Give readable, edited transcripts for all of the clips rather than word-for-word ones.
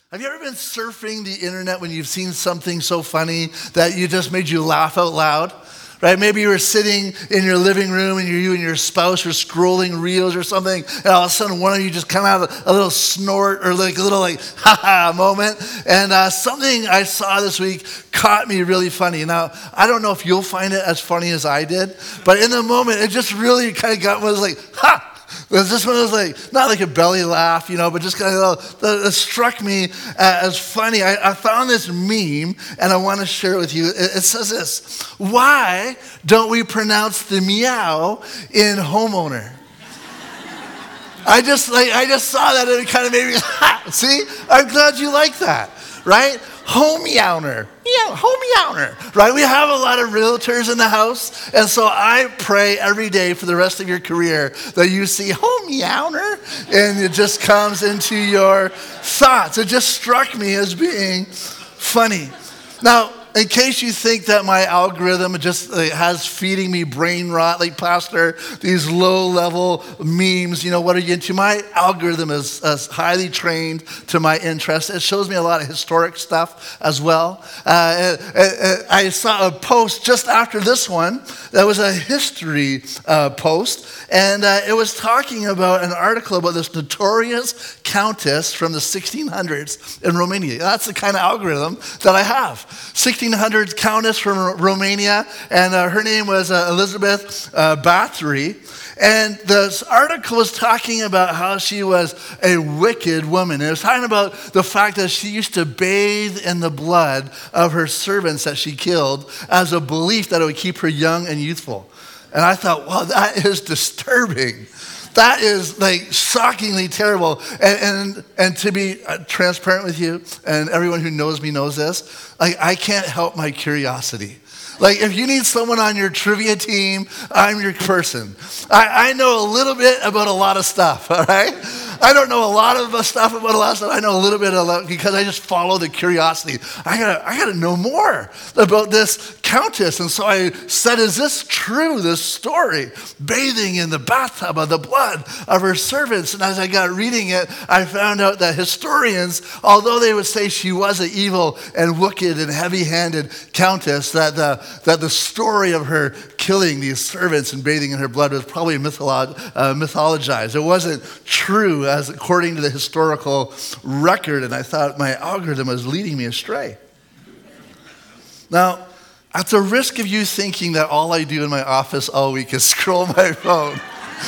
Have you ever been surfing the internet when you've seen something so funny that you just made you laugh out loud? Right? Maybe you were sitting in your living room and you and your spouse were scrolling reels or something, and all of a sudden one of you just kind of have a little snort or like a little ha-ha moment. And something I saw this week caught me really funny. Now, I don't know if you'll find it as funny as I did, but in the moment, it just really kind of got me, was like, ha! This one was like, not like a belly laugh, but just kind of, it struck me as funny. I found this meme, and I want to share it with you. It says this: why don't we pronounce the meow in homeowner? I just saw that, and it kind of made me, see? I'm glad you like that, right? Homeyowner, homeyowner, right? We have a lot of realtors in the house, and so I pray every day for the rest of your career that you see homeyowner, and it just comes into your thoughts. It just struck me as being funny. Now, in case you think that my algorithm just has feeding me brain rot, like Pastor, these low-level memes, what are you into? My algorithm is highly trained to my interest. It shows me a lot of historic stuff as well. I saw a post just after this one that was a history post, and it was talking about an article about this notorious countess from the 1600s in Romania. That's the kind of algorithm that I have. 1600s countess from Romania, and her name was Elizabeth Bathory. And this article was talking about how she was a wicked woman. It was talking about the fact that she used to bathe in the blood of her servants that she killed as a belief that it would keep her young and youthful. And I thought, wow, that is disturbing. That is shockingly terrible. And to be transparent with you, and everyone who knows me knows this, I can't help my curiosity. If you need someone on your trivia team, I'm your person. I know a little bit about a lot of stuff, all right? I don't know a lot of stuff about a lot of stuff. I know a little bit because I just follow the curiosity. I gotta know more about this countess. And so I said, is this true, this story? Bathing in the bathtub of the blood of her servants. And as I got reading it, I found out that historians, although they would say she was an evil and wicked and heavy-handed countess, that the story of her killing these servants and bathing in her blood was probably mythologized. It wasn't true as according to the historical record, and I thought my algorithm was leading me astray. Now, at the risk of you thinking that all I do in my office all week is scroll my phone,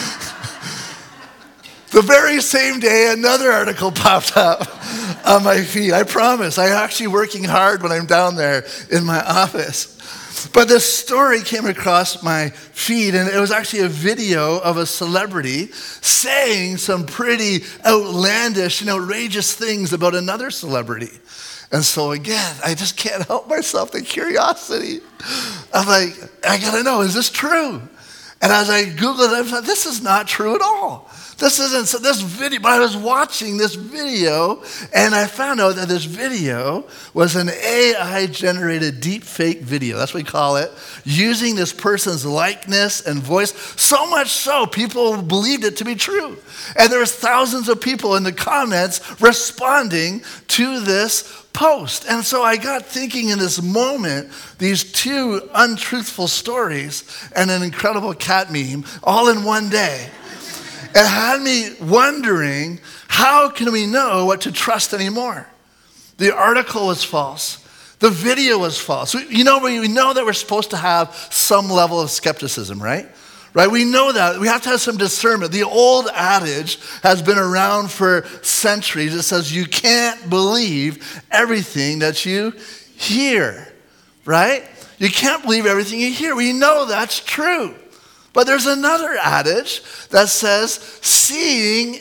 the very same day, another article popped up on my feed. I promise, I'm actually working hard when I'm down there in my office. But this story came across my feed, and it was actually a video of a celebrity saying some pretty outlandish and outrageous things about another celebrity. And so again, I just can't help myself, the curiosity. I'm like, I gotta know, is this true? And as I Googled it, I thought, this is not true at all. This isn't, so this video, but I was watching this video, and I found out that this video was an AI-generated deep fake video, that's what we call it, using this person's likeness and voice, so much so people believed it to be true. And there was thousands of people in the comments responding to this post. And so I got thinking in this moment, these two untruthful stories and an incredible cat meme all in one day. It had me wondering, how can we know what to trust anymore? The article was false. The video was false. We know that we're supposed to have some level of skepticism, right? Right? We know that. We have to have some discernment. The old adage has been around for centuries. It says you can't believe everything that you hear, right? You can't believe everything you hear. We know that's true. But there's another adage that says seeing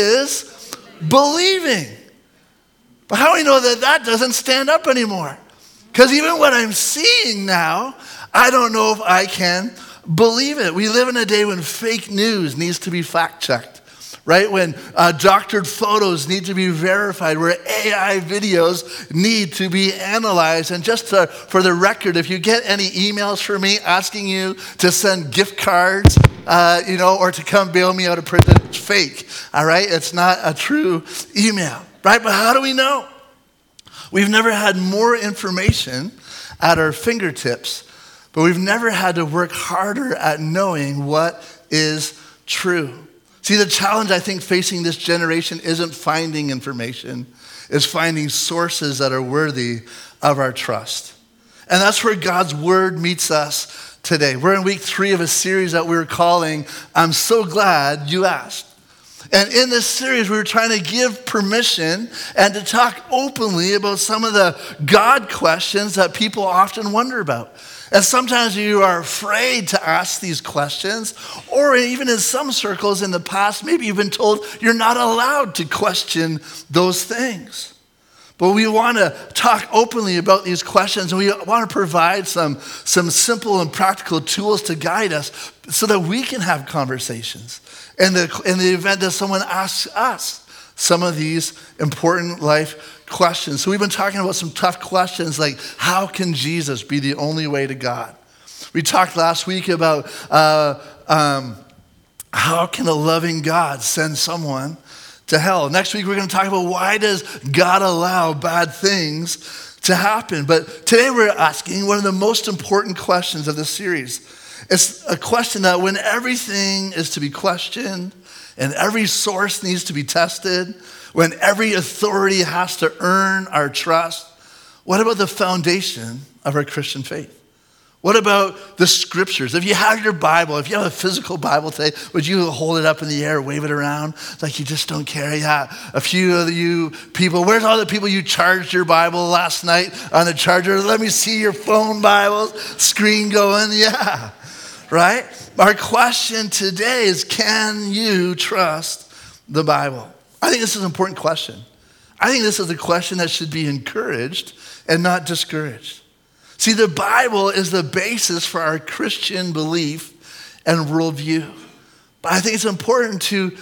is believing. But how do we know that that doesn't stand up anymore? Because even what I'm seeing now, I don't know if I can believe it. We live in a day when fake news needs to be fact-checked, right? When doctored photos need to be verified, where AI videos need to be analyzed. And just for the record, if you get any emails from me asking you to send gift cards, or to come bail me out of prison, it's fake, all right? It's not a true email, right? But how do we know? We've never had more information at our fingertips, but we've never had to work harder at knowing what is true. See, the challenge I think facing this generation isn't finding information, it's finding sources that are worthy of our trust. And that's where God's word meets us today. We're in week 3 of a series that we're calling, I'm So Glad You Asked. And in this series, we were trying to give permission and to talk openly about some of the God questions that people often wonder about. And sometimes you are afraid to ask these questions, or even in some circles in the past, maybe you've been told you're not allowed to question those things. But we want to talk openly about these questions, and we want to provide some simple and practical tools to guide us so that we can have conversations in the event that someone asks us some of these important life questions. So we've been talking about some tough questions like, how can Jesus be the only way to God? We talked last week about how can a loving God send someone to hell? Next week we're going to talk about, why does God allow bad things to happen? But today we're asking one of the most important questions of this series. It's a question that when everything is to be questioned and every source needs to be tested, when every authority has to earn our trust, what about the foundation of our Christian faith? What about the scriptures? If you have your Bible, if you have a physical Bible today, would you hold it up in the air, wave it around like you just don't care? Yeah, a few of you people, where's all the people you charged your Bible last night on the charger? Let me see your phone Bible screen going. Yeah, right? Our question today is, can you trust the Bible? I think this is an important question. I think this is a question that should be encouraged and not discouraged. See, the Bible is the basis for our Christian belief and worldview. But I think it's important to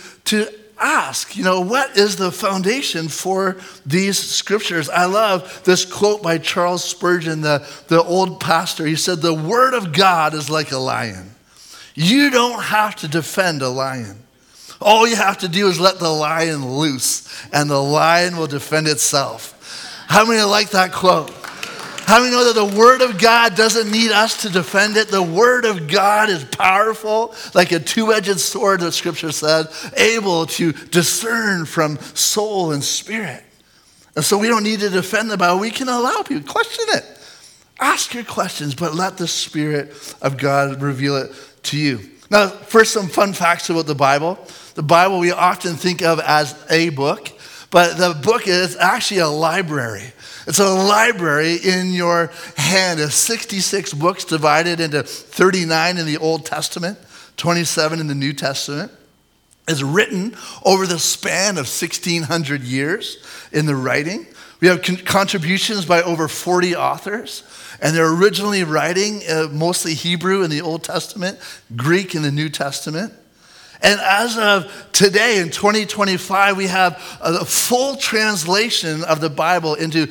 ask, what is the foundation for these scriptures? I love this quote by Charles Spurgeon, the old pastor. He said, "The word of God is like a lion. You don't have to defend a lion. All you have to do is let the lion loose, and the lion will defend itself." How many like that quote? How many know that the word of God doesn't need us to defend it? The word of God is powerful, like a two-edged sword, the scripture said, able to discern from soul and spirit. And so we don't need to defend the Bible. We can allow people, question it. Ask your questions, but let the Spirit of God reveal it to you. Now, first, some fun facts about the Bible. The Bible we often think of as a book, but the book is actually a library. It's a library in your hand. It's 66 books divided into 39 in the Old Testament, 27 in the New Testament. It's written over the span of 1,600 years in the writing. We have contributions by over 40 authors, and they're originally writing mostly Hebrew in the Old Testament, Greek in the New Testament. And as of today, in 2025, we have a full translation of the Bible into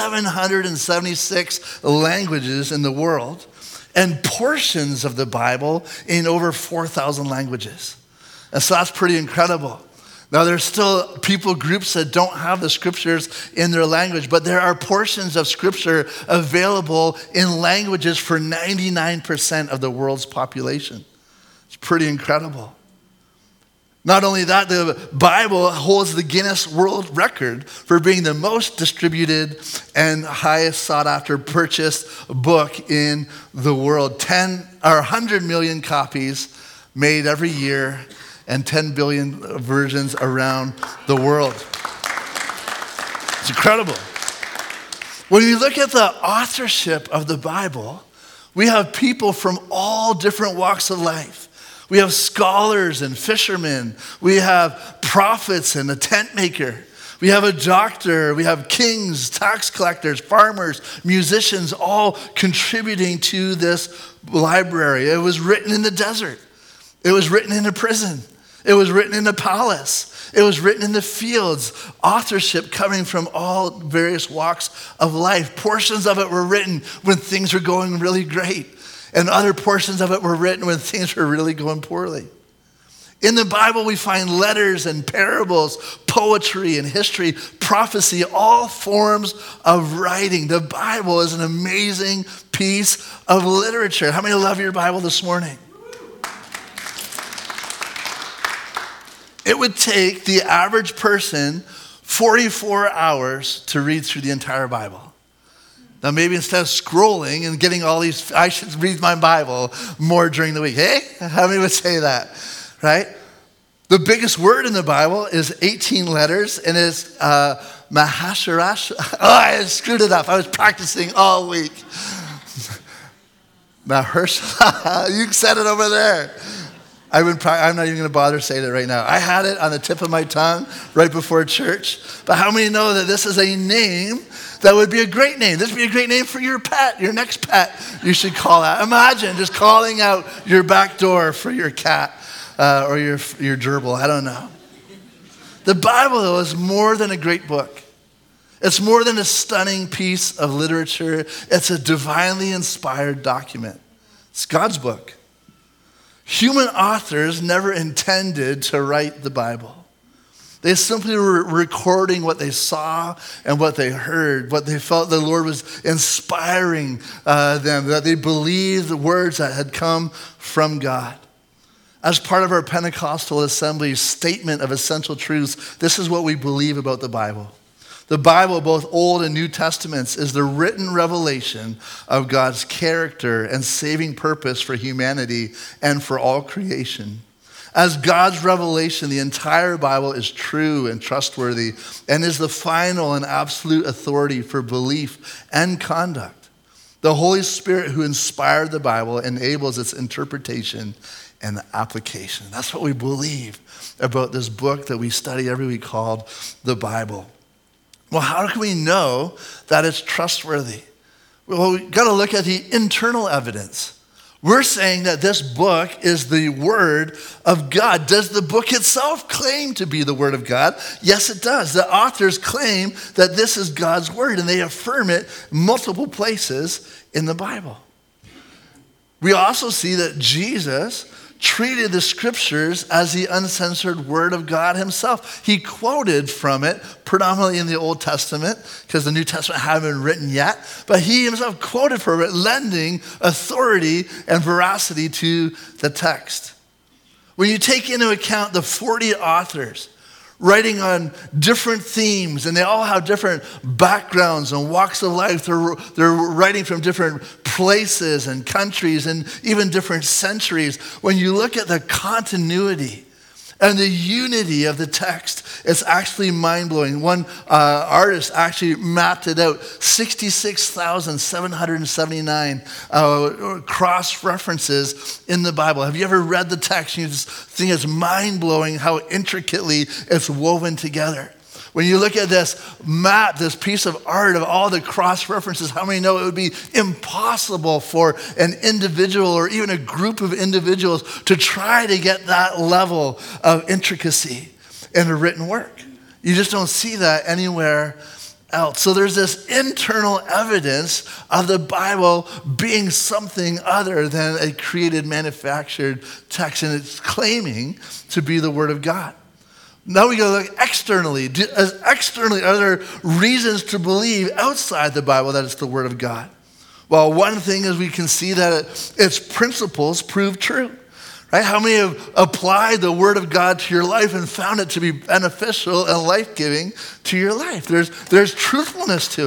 776 languages in the world, and portions of the Bible in over 4,000 languages. And so that's pretty incredible. Now, there's still people groups that don't have the scriptures in their language, but there are portions of scripture available in languages for 99% of the world's population. It's pretty incredible. Not only that, the Bible holds the Guinness World Record for being the most distributed and highest sought after purchased book in the world. 100 million copies made every year and 10 billion versions around the world. It's incredible. When you look at the authorship of the Bible, we have people from all different walks of life. We have scholars and fishermen. We have prophets and a tent maker. We have a doctor. We have kings, tax collectors, farmers, musicians, all contributing to this library. It was written in the desert. It was written in a prison. It was written in a palace. It was written in the fields. Authorship coming from all various walks of life. Portions of it were written when things were going really great, and other portions of it were written when things were really going poorly. In the Bible, we find letters and parables, poetry and history, prophecy, all forms of writing. The Bible is an amazing piece of literature. How many love your Bible this morning? It would take the average person 44 hours to read through the entire Bible. Now maybe instead of scrolling and getting all these, I should read my Bible more during the week. Hey, how many would say that, right? The biggest word in the Bible is 18 letters, and it's Mahasharash. Oh, I screwed it up. I was practicing all week. Mahershala. You said it over there. I'm not even going to bother saying it right now. I had it on the tip of my tongue right before church. But how many know that this is a name that would be a great name? This would be a great name for your pet, your next pet you should call out. Imagine just calling out your back door for your cat or your gerbil. I don't know. The Bible, though, is more than a great book. It's more than a stunning piece of literature. It's a divinely inspired document. It's God's book. Human authors never intended to write the Bible. They simply were recording what they saw and what they heard, what they felt the Lord was inspiring them, that they believed the words that had come from God. As part of our Pentecostal Assembly's statement of essential truths, this is what we believe about the Bible. The Bible, both Old and New Testaments, is the written revelation of God's character and saving purpose for humanity and for all creation. As God's revelation, the entire Bible is true and trustworthy and is the final and absolute authority for belief and conduct. The Holy Spirit who inspired the Bible enables its interpretation and application. That's what we believe about this book that we study every week called the Bible. Well, how can we know that it's trustworthy? Well, we've got to look at the internal evidence. We're saying that this book is the Word of God. Does the book itself claim to be the Word of God? Yes, it does. The authors claim that this is God's Word, and they affirm it multiple places in the Bible. We also see that Jesus treated the scriptures as the uncensored word of God himself. He quoted from it, predominantly in the Old Testament, because the New Testament hadn't been written yet, but he himself quoted from it, lending authority and veracity to the text. When you take into account the 40 authors writing on different themes, and they all have different backgrounds and walks of life. They're writing from different places and countries and even different centuries. When you look at the continuity and the unity of the text, it's actually mind-blowing. One artist actually mapped it out, 66,779 cross-references in the Bible. Have you ever read the text and you just think it's mind-blowing how intricately it's woven together? When you look at this map, this piece of art of all the cross-references, how many know it would be impossible for an individual or even a group of individuals to try to get that level of intricacy in a written work? You just don't see that anywhere else. So there's this internal evidence of the Bible being something other than a created, manufactured text, and it's claiming to be the Word of God. Now we go look externally. Are there reasons to believe outside the Bible that it's the Word of God? Well, one thing is we can see that its principles prove true. Right? How many have applied the Word of God to your life and found it to be beneficial and life-giving to your life? There's truthfulness to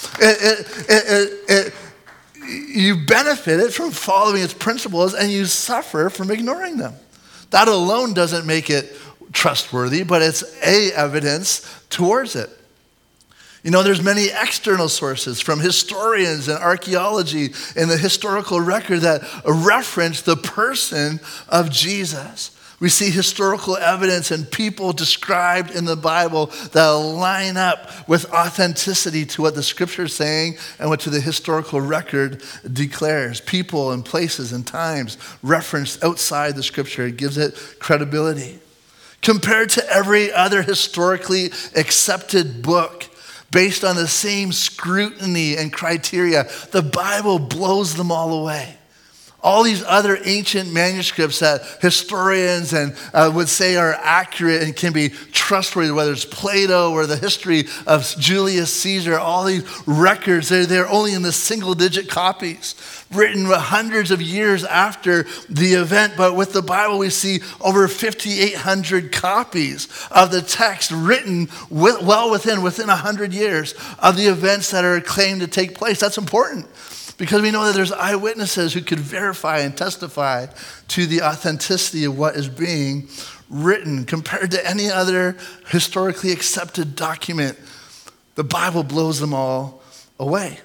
it. You benefited from following its principles, and you suffer from ignoring them. That alone doesn't make it trustworthy, but it's evidence towards it. You know, there's many external sources from historians and archaeology and the historical record that reference the person of Jesus. We see historical evidence and people described in the Bible that line up with authenticity to what the scripture is saying and what to the historical record declares. People and places and times referenced outside the scripture. It gives it credibility. Compared to every other historically accepted book, based on the same scrutiny and criteria, the Bible blows them all away. All these other ancient manuscripts that historians and would say are accurate and can be trustworthy, whether it's Plato or the history of Julius Caesar, all these records, they're only in the single-digit copies, written hundreds of years after the event. But with the Bible, we see over 5,800 copies of the text written within 100 years of the events that are claimed to take place. That's important, because we know that there's eyewitnesses who could verify and testify to the authenticity of what is being written. Compared to any other historically accepted document, the Bible blows them all away.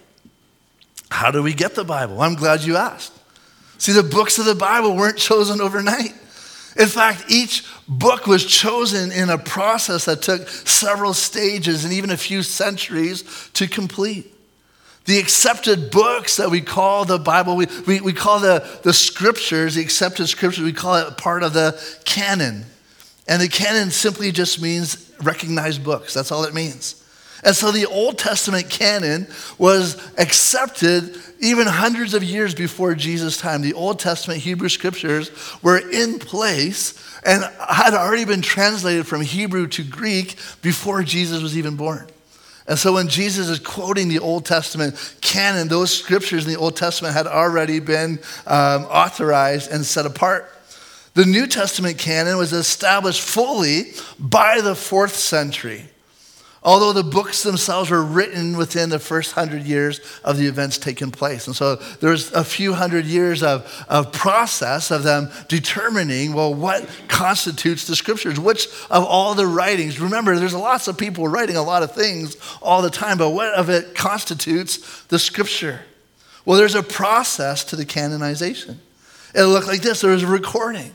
How do we get the Bible? I'm glad you asked. See, the books of the Bible weren't chosen overnight. In fact, each book was chosen in a process that took several stages and even a few centuries to complete. The accepted books that we call the Bible, we call the scriptures, the accepted scriptures, we call it part of the canon. And the canon simply just means recognized books. That's all it means. And so the Old Testament canon was accepted even hundreds of years before Jesus' time. The Old Testament Hebrew scriptures were in place and had already been translated from Hebrew to Greek before Jesus was even born. And so when Jesus is quoting the Old Testament canon, those scriptures in the Old Testament had already been authorized and set apart. The New Testament canon was established fully by the 4th century, although the books themselves were written within the first 100 years of the events taking place. And so there's a few hundred years of process of them determining, well, what constitutes the scriptures? Which of all the writings, remember, there's lots of people writing a lot of things all the time, but what of it constitutes the scripture? Well, there's a process to the canonization. It looked like this. There was a recording.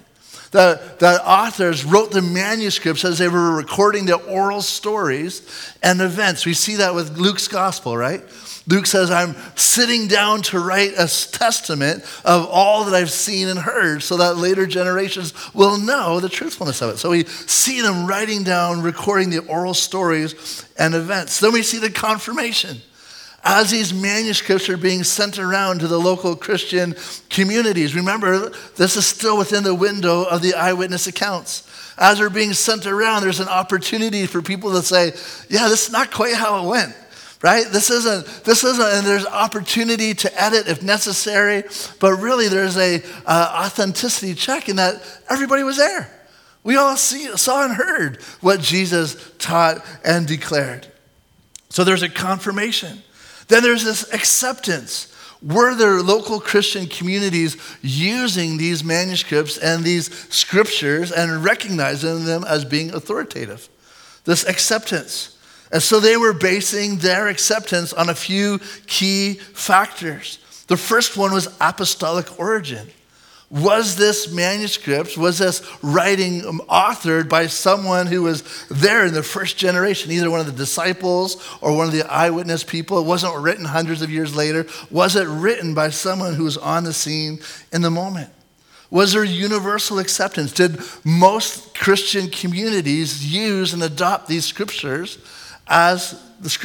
The authors wrote the manuscripts as they were recording the oral stories and events. We see that with Luke's gospel, right? Luke says, I'm sitting down to write a testament of all that I've seen and heard so that later generations will know the truthfulness of it. So we see them writing down, recording the oral stories and events. Then we see the confirmation. As these manuscripts are being sent around to the local Christian communities, remember, this is still within the window of the eyewitness accounts. As they're being sent around, there's an opportunity for people to say, yeah, this is not quite how it went, right? This isn't, and there's opportunity to edit if necessary, but really there's a authenticity check in that everybody was there. We all saw and heard what Jesus taught and declared. So there's a confirmation. Then there's this acceptance. Were there local Christian communities using these manuscripts and these scriptures and recognizing them as being authoritative? This acceptance. And so they were basing their acceptance on a few key factors. The first one was apostolic origin. Was this manuscript, was this writing authored by someone who was there in the first generation, either one of the disciples or one of the eyewitness people? It wasn't written hundreds of years later. Was it written by someone who was on the scene in the moment? Was there universal acceptance? Did most Christian communities use and adopt these scriptures as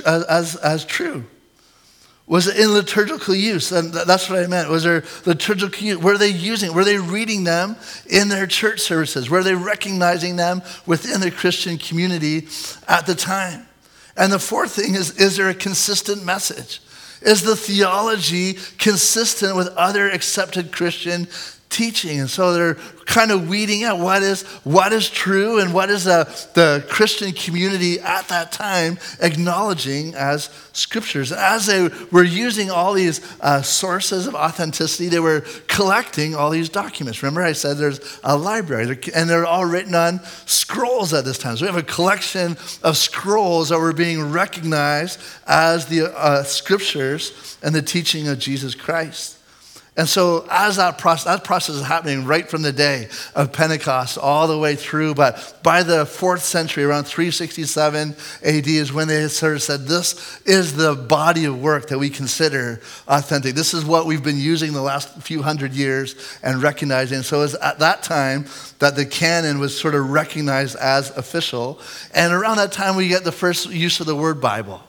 true? Was it in liturgical use? And that's what I meant. Was there liturgical use? Were they reading them in their church services? Were they recognizing them within the Christian community at the time? And the fourth thing is there a consistent message? Is the theology consistent with other accepted Christian teaching? And so they're kind of weeding out what is true and what is the Christian community at that time acknowledging as scriptures. As they were using all these sources of authenticity, they were collecting all these documents. Remember I said there's a library, and they're all written on scrolls at this time. So we have a collection of scrolls that were being recognized as the scriptures and the teaching of Jesus Christ. And so as that process is happening right from the day of Pentecost all the way through, but by the 4th century, around 367 AD is when they sort of said, this is the body of work that we consider authentic. This is what we've been using the last few hundred years and recognizing. So it's at that time that the canon was sort of recognized as official. And around that time, we get the first use of the word Bible.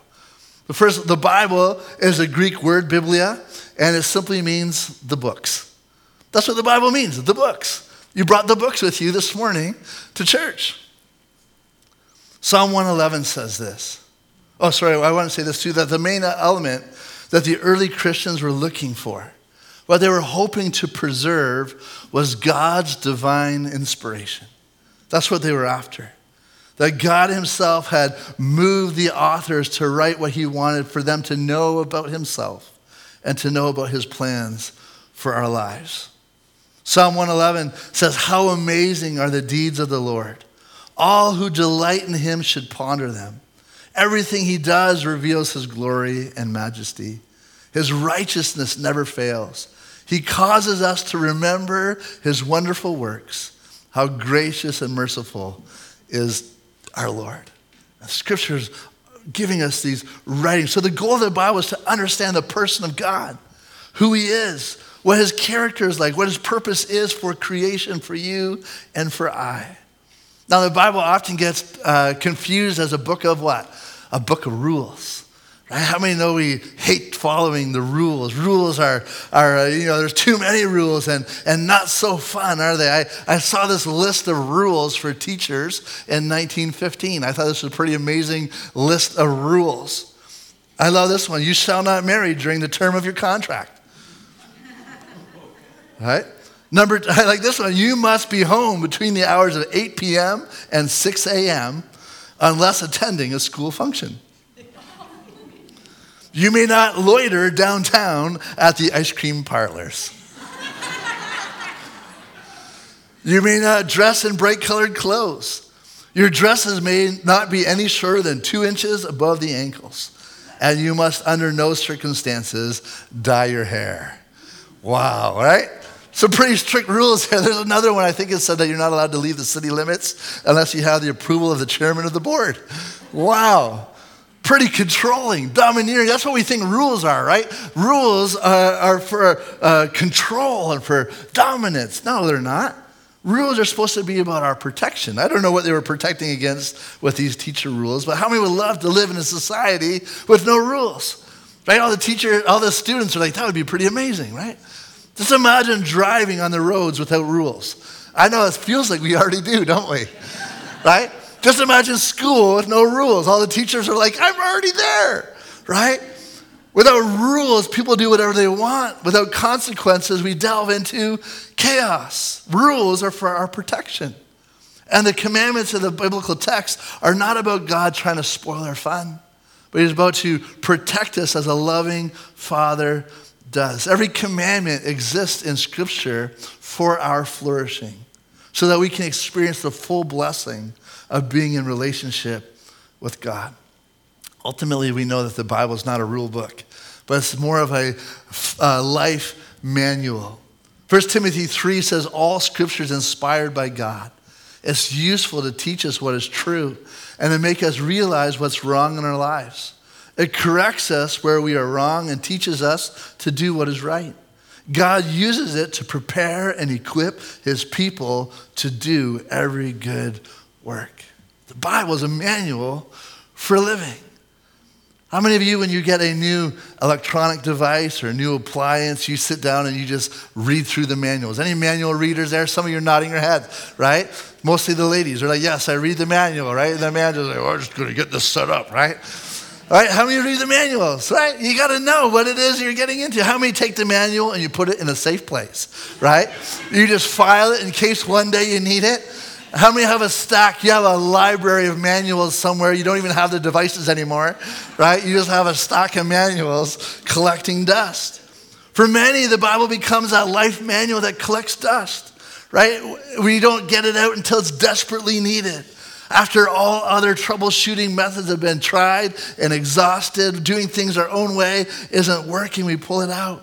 The Bible is a Greek word, biblia, and it simply means the books. That's what the Bible means, the books. You brought the books with you this morning to church. Psalm 111 says this. Oh, sorry, I want to say this too, that the main element that the early Christians were looking for, what they were hoping to preserve, was God's divine inspiration. That's what they were after. That God himself had moved the authors to write what he wanted for them to know about himself and to know about his plans for our lives. Psalm 111 says, "How amazing are the deeds of the Lord. All who delight in him should ponder them. Everything he does reveals his glory and majesty. His righteousness never fails. He causes us to remember his wonderful works. How gracious and merciful is our Lord." The Scripture's giving us these writings. So the goal of the Bible is to understand the person of God, who he is, what his character is like, what his purpose is for creation, for you and for I. Now, the Bible often gets confused as a book of what? A book of rules. Right? How many know we hate following the rules? Rules are there's too many rules and not so fun, are they? I saw this list of rules for teachers in 1915. I thought this was a pretty amazing list of rules. I love this one. You shall not marry during the term of your contract. Right? I like this one. You must be home between the hours of 8 p.m. and 6 a.m. unless attending a school function. You may not loiter downtown at the ice cream parlors. You may not dress in bright-colored clothes. Your dresses may not be any shorter than 2 inches above the ankles. And you must, under no circumstances, dye your hair. Wow, right? Some pretty strict rules here. There's another one, I think it said that you're not allowed to leave the city limits unless you have the approval of the chairman of the board. Wow. Pretty controlling, domineering. That's what we think rules are, right? Rules are for control and for dominance. No, they're not. Rules are supposed to be about our protection. I don't know what they were protecting against with these teacher rules, but how many would love to live in a society with no rules? Right? All the students are like, that would be pretty amazing, right? Just imagine driving on the roads without rules. I know it feels like we already do, don't we? Right? Just imagine school with no rules. All the teachers are like, I'm already there, right? Without rules, people do whatever they want. Without consequences, we delve into chaos. Rules are for our protection. And the commandments of the biblical text are not about God trying to spoil our fun, but he's about to protect us as a loving Father does. Every commandment exists in Scripture for our flourishing so that we can experience the full blessing of being in relationship with God. Ultimately, we know that the Bible is not a rule book, but it's more of a life manual. 1 Timothy 3 says, all Scripture is inspired by God. It's useful to teach us what is true and to make us realize what's wrong in our lives. It corrects us where we are wrong and teaches us to do what is right. God uses it to prepare and equip his people to do every good work. The Bible is a manual for living. How many of you, when you get a new electronic device or a new appliance, you sit down and you just read through the manuals? Any manual readers there? Some of you are nodding your head, right? Mostly the ladies are like, yes, I read the manual, right? And the man is like, oh, I'm just going to get this set up, right? All right, how many read the manuals, right? You got to know what it is you're getting into. How many take the manual and you put it in a safe place, right? You just file it in case one day you need it. How many have a stack? You have a library of manuals somewhere. You don't even have the devices anymore, right? You just have a stack of manuals collecting dust. For many, the Bible becomes that life manual that collects dust, right? We don't get it out until it's desperately needed. After all other troubleshooting methods have been tried and exhausted, doing things our own way isn't working, we pull it out.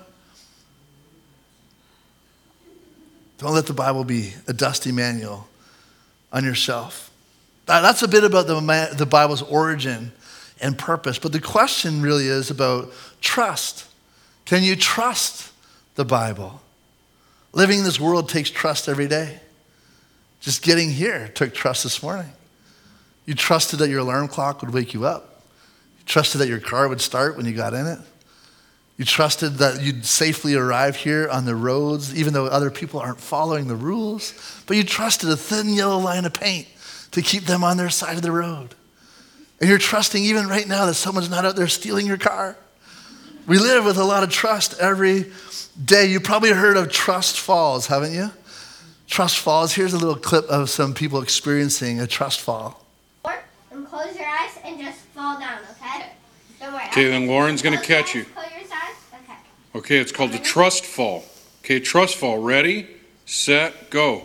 Don't let the Bible be a dusty manual on your shelf. That's a bit about the Bible's origin and purpose. But the question really is about trust. Can you trust the Bible? Living in this world takes trust every day. Just getting here took trust this morning. You trusted that your alarm clock would wake you up. You trusted that your car would start when you got in it. You trusted that you'd safely arrive here on the roads, even though other people aren't following the rules. But you trusted a thin yellow line of paint to keep them on their side of the road. And you're trusting even right now that someone's not out there stealing your car. We live with a lot of trust every day. You probably heard of trust falls, haven't you? Trust falls. Here's a little clip of some people experiencing a trust fall. And close your eyes and just fall down, okay? Don't worry. Okay, then Lauren's going to catch you. Close your eyes. Okay. Okay, it's called the trust fall. Okay, trust fall. Ready, set, go.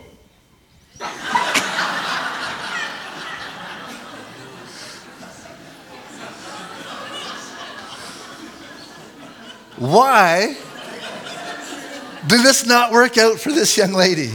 Why did this not work out for this young lady?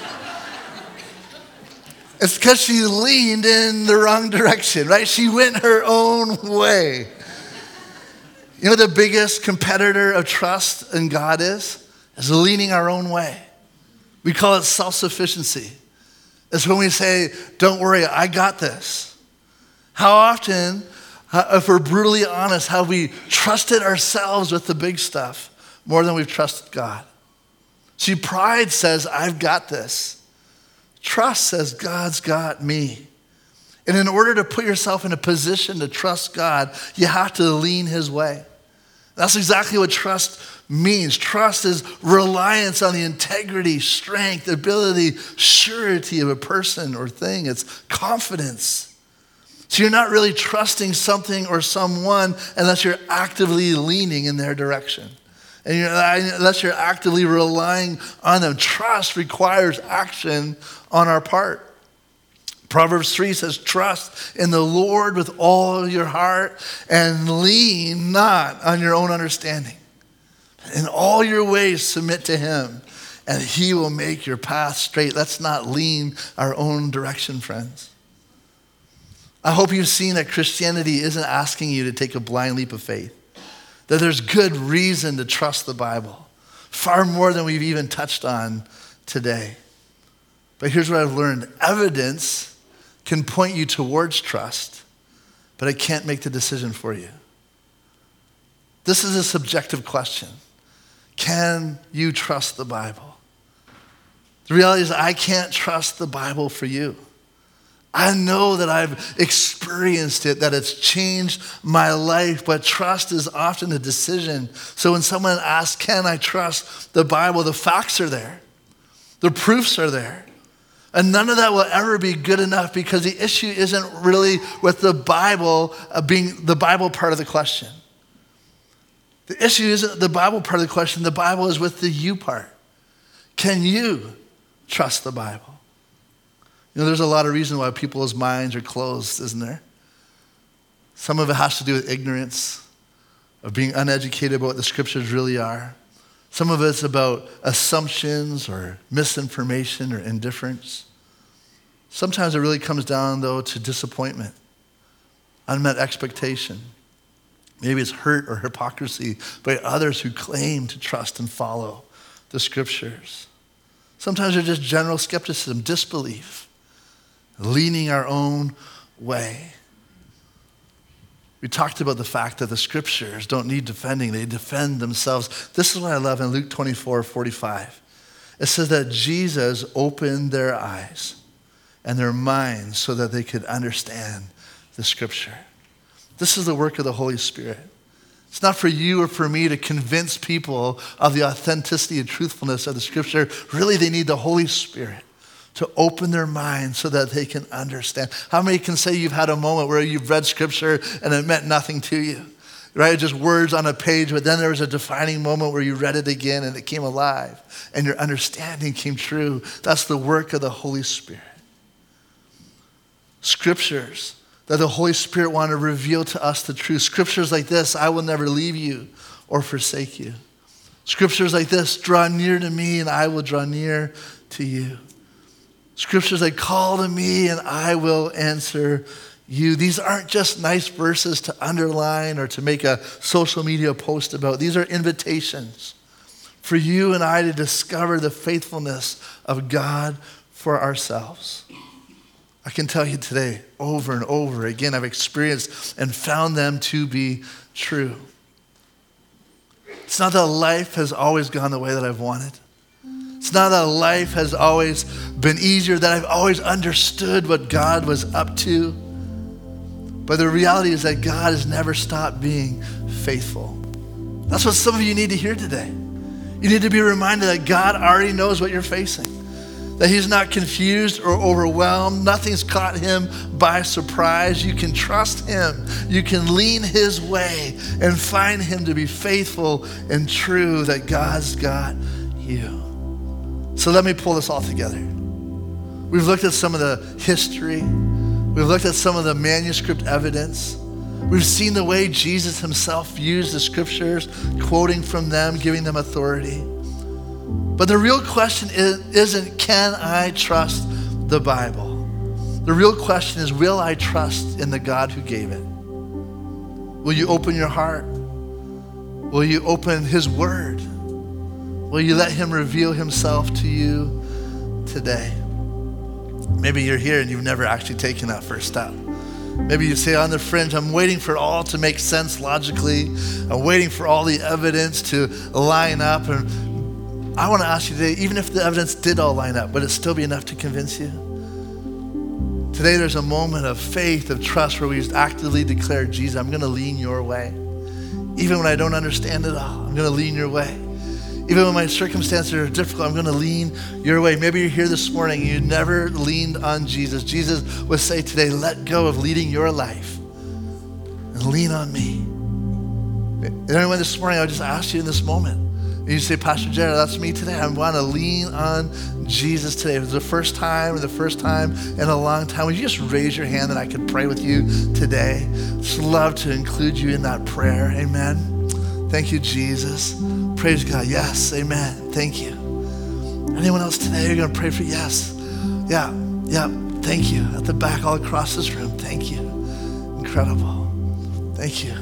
It's because she leaned in the wrong direction, right? She went her own way. You know the biggest competitor of trust in God is leaning our own way. We call it self-sufficiency. It's when we say, don't worry, I got this. How often, if we're brutally honest, have we trusted ourselves with the big stuff more than we've trusted God? See, pride says, I've got this. Trust says, God's got me. And in order to put yourself in a position to trust God, you have to lean his way. That's exactly what trust means. Trust is reliance on the integrity, strength, ability, surety of a person or thing. It's confidence. So you're not really trusting something or someone unless you're actively leaning in their direction. And unless you're actively relying on them. Trust requires action on our part. Proverbs 3 says, trust in the Lord with all your heart and lean not on your own understanding. In all your ways submit to him and he will make your path straight. Let's not lean our own direction, friends. I hope you've seen that Christianity isn't asking you to take a blind leap of faith. That there's good reason to trust the Bible, far more than we've even touched on today. But here's what I've learned. Evidence can point you towards trust, but it can't make the decision for you. This is a subjective question. Can you trust the Bible? The reality is I can't trust the Bible for you. I know that I've experienced it, that it's changed my life, but trust is often a decision. So when someone asks, can I trust the Bible? The facts are there. The proofs are there. And none of that will ever be good enough because the issue isn't really with the Bible being the Bible part of the question. The issue isn't the Bible part of the question. The Bible is with the you part. Can you trust the Bible? You know, there's a lot of reasons why people's minds are closed, isn't there? Some of it has to do with ignorance, of being uneducated about what the scriptures really are. Some of it's about assumptions or misinformation or indifference. Sometimes it really comes down, though, to disappointment, unmet expectation. Maybe it's hurt or hypocrisy by others who claim to trust and follow the scriptures. Sometimes they're just general skepticism, disbelief, leaning our own way. We talked about the fact that the scriptures don't need defending. They defend themselves. This is what I love in Luke 24:45. It says that Jesus opened their eyes and their minds so that they could understand the scripture. This is the work of the Holy Spirit. It's not for you or for me to convince people of the authenticity and truthfulness of the scripture. Really, they need the Holy Spirit to open their minds so that they can understand. How many can say you've had a moment where you've read scripture and it meant nothing to you, right? Just words on a page, but then there was a defining moment where you read it again and it came alive and your understanding came true. That's the work of the Holy Spirit. Scriptures that the Holy Spirit wanted to reveal to us the truth. Scriptures like this, I will never leave you or forsake you. Scriptures like this, draw near to me and I will draw near to you. Scriptures like, call to me and I will answer you. These aren't just nice verses to underline or to make a social media post about. These are invitations for you and I to discover the faithfulness of God for ourselves. I can tell you today, over and over again, I've experienced and found them to be true. It's not that life has always gone the way that I've wanted. It's not that life has always been easier, that I've always understood what God was up to. But the reality is that God has never stopped being faithful. That's what some of you need to hear today. You need to be reminded that God already knows what you're facing, that he's not confused or overwhelmed. Nothing's caught him by surprise. You can trust him. You can lean his way and find him to be faithful and true, that God's got you. So let me pull this all together. We've looked at some of the history. We've looked at some of the manuscript evidence. We've seen the way Jesus himself used the scriptures, quoting from them, giving them authority. But the real question isn't, can I trust the Bible? The real question is, will I trust in the God who gave it? Will you open your heart? Will you open his word? Will you let him reveal himself to you today? Maybe you're here and you've never actually taken that first step. Maybe you say on the fringe, I'm waiting for it all to make sense logically. I'm waiting for all the evidence to line up. And I want to ask you today, even if the evidence did all line up, would it still be enough to convince you? Today there's a moment of faith, of trust, where we just actively declare, Jesus, I'm going to lean your way. Even when I don't understand it all, I'm going to lean your way. Even when my circumstances are difficult, I'm going to lean your way. Maybe you're here this morning and you never leaned on Jesus. Jesus would say today, let go of leading your life and lean on me. And anyone this morning, I would just ask you in this moment. And you say, Pastor Jared, that's me today. I want to lean on Jesus today. If it's the first time or the first time in a long time, would you just raise your hand and I could pray with you today? Just love to include you in that prayer. Amen. Thank you, Jesus. Praise God. Yes. Amen. Thank you. Anyone else today? You're going to pray for yes. Yeah. Thank you. At the back, all across this room. Thank you. Incredible. Thank you.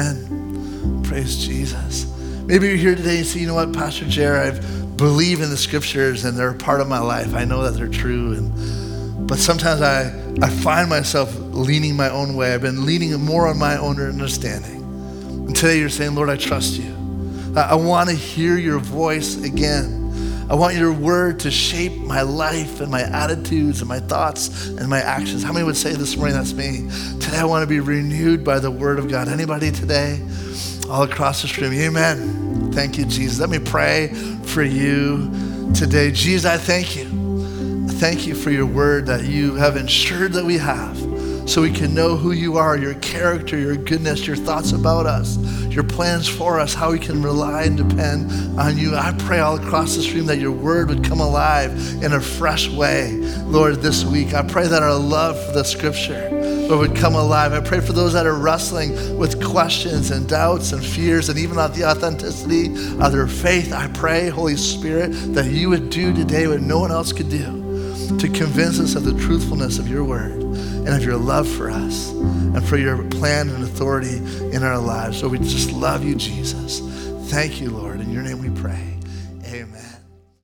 Amen. Praise Jesus. Maybe you're here today and say, you know what, Pastor Jared, I believe in the scriptures and they're a part of my life. I know that they're true. But sometimes I find myself leaning my own way. I've been leaning more on my own understanding. And today you're saying, Lord, I trust you. I want to hear your voice again. I want your word to shape my life and my attitudes and my thoughts and my actions. How many would say this morning, that's me? Today I want to be renewed by the word of God. Anybody today? All across this room. Amen. Thank you, Jesus. Let me pray for you today. Jesus, I thank you. I thank you for your word that you have ensured that we have, so we can know who you are, your character, your goodness, your thoughts about us, your plans for us, how we can rely and depend on you. I pray all across this room that your word would come alive in a fresh way, Lord, this week. I pray that our love for the scripture, Lord, would come alive. I pray for those that are wrestling with questions and doubts and fears and even not the authenticity of their faith. I pray, Holy Spirit, that you would do today what no one else could do, to convince us of the truthfulness of your word and of your love for us and for your plan and authority in our lives. So we just love you, Jesus. Thank you, Lord. In your name we pray. Amen.